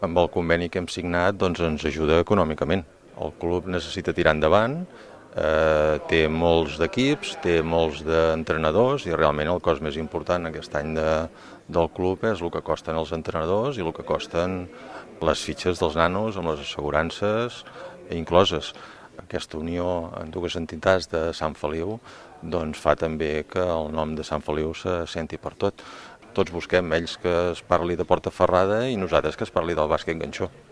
Amb el conveni que hem signat ens ajuda econòmicament. El club necessita tirar endavant, té molts d'equips, té molts d'entrenadors i realment el cost més important aquest any del club és el que costen els entrenadors i el que costen les fitxes dels nanos amb les assegurances incloses. Aquesta unió en dues entitats de Sant Feliu fa també que el nom de Sant Feliu se senti per tot. Tots busquem, ells que es parli de Portaferrada i nosaltres que es parli del bàsquet ganxó.